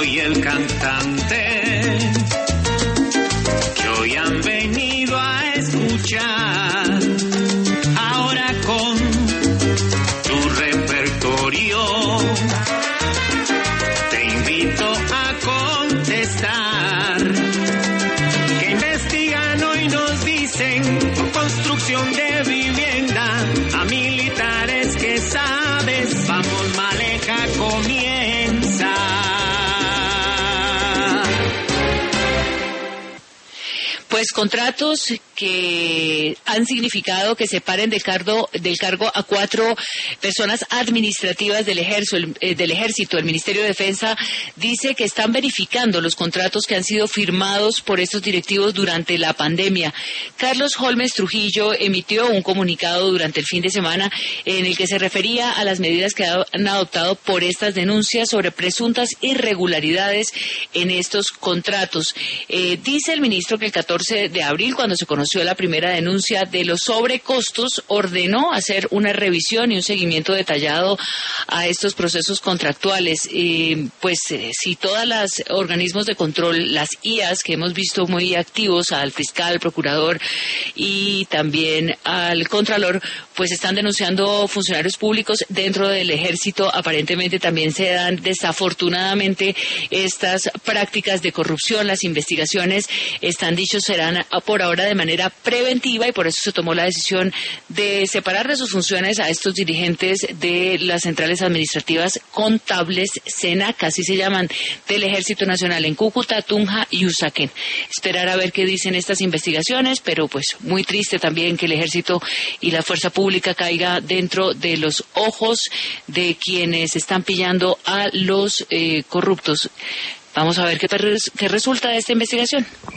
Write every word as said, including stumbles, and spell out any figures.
soy el cantante que hoy han venido a escuchar. Ahora con tu repertorio te invito a contestar. Que investigan hoy nos dicen construcción de vivienda, a militares que sabes, vamos Maleja comienza. Pues contratos que han significado que separen del cargo, del cargo a cuatro personas administrativas del ejército, el, del ejército. El Ministerio de Defensa dice que están verificando los contratos que han sido firmados por estos directivos durante la pandemia. Carlos Holmes Trujillo emitió un comunicado durante el fin de semana en el que se refería a las medidas que han adoptado por estas denuncias sobre presuntas irregularidades en estos contratos. Eh, dice el ministro que el catorce de abril, cuando se conoció la primera denuncia de los sobrecostos, ordenó hacer una revisión y un seguimiento detallado a estos procesos contractuales. Eh, pues eh, si todas las organismos de control, las I As que hemos visto muy activos, al fiscal, al procurador y también al contralor, pues están denunciando funcionarios públicos dentro del ejército, aparentemente también se dan desafortunadamente estas prácticas de corrupción. Las investigaciones están dichos serán por ahora de manera preventiva y por eso se tomó la decisión de separar de sus funciones a estos dirigentes de las centrales administrativas contables, SENAC, así se llaman, del Ejército Nacional en Cúcuta, Tunja y Usaquén. Esperar a ver qué dicen estas investigaciones, pero pues muy triste también que el ejército y la fuerza pública caiga dentro de los ojos de quienes están pillando a los eh, corruptos. Vamos a ver qué, qué resulta de esta investigación.